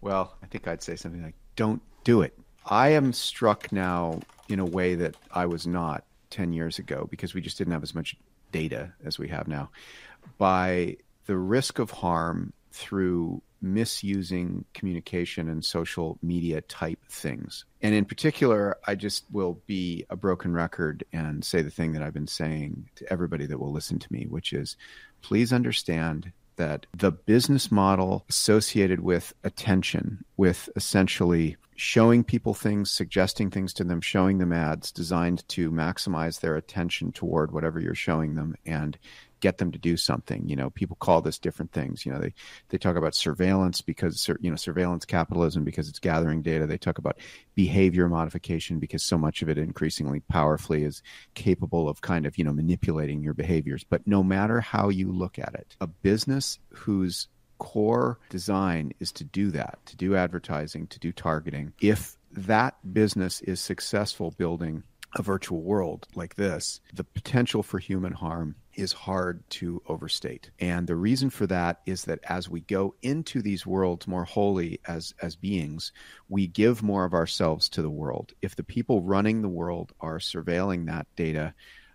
Well, I think I'd say something like, don't do it. I am struck now in a way that I was not 10 years ago because we just didn't have as much data as we have now by the risk of harm through misusing communication and social media type things. And in particular, I just will be a broken record and say the thing that I've been saying to everybody that will listen to me, which is please understand that the business model associated with attention, with essentially showing people things, suggesting things to them, showing them ads designed to maximize their attention toward whatever you're showing them and get them to do something. You know, people call this different things. You know, they talk about surveillance because, you know, surveillance capitalism because it's gathering data. They talk about behavior modification because so much of it increasingly powerfully is capable of kind of, you know, manipulating your behaviors. But no matter how you look at it, a business whose core design is to do that, to do advertising, to do targeting, if that business is successful building a virtual world like this, the potential for human harm is hard to overstate. And the reason for that is that as we go into these worlds more wholly as beings, we give more of ourselves to the world. If the people running the world are surveilling that data,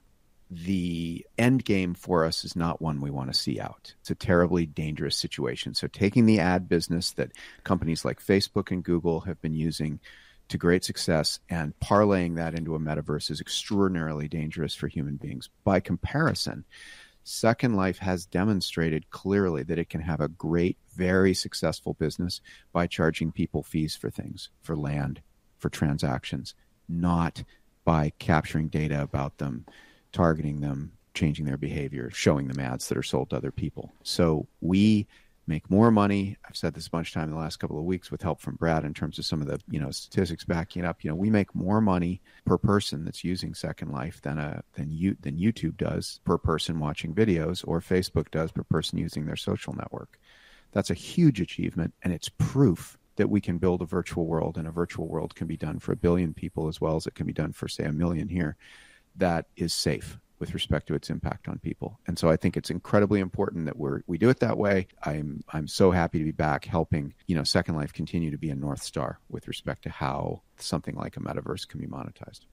the end game for us is not one we want to see out. It's a terribly dangerous situation. So taking the ad business that companies like Facebook and Google have been using to great success and parlaying that into a metaverse is extraordinarily dangerous for human beings. By comparison, Second Life has demonstrated clearly that it can have a great, very successful business by charging people fees for things, for land, for transactions, not by capturing data about them, targeting them, changing their behavior, showing them ads that are sold to other people. So we make more money. I've said this a bunch of time in the last couple of weeks with help from Brad in terms of some of the, you know, statistics backing it up. You know, we make more money per person that's using Second Life than YouTube does per person watching videos, or Facebook does per person using their social network. That's a huge achievement, and it's proof that we can build a virtual world, and a virtual world can be done for 1 billion people as well as it can be done for, say, 1 million here, that is safe with respect to its impact on people. And so I think it's incredibly important that we do it that way. I'm so happy to be back helping, you know, Second Life continue to be a North Star with respect to how something like a metaverse can be monetized.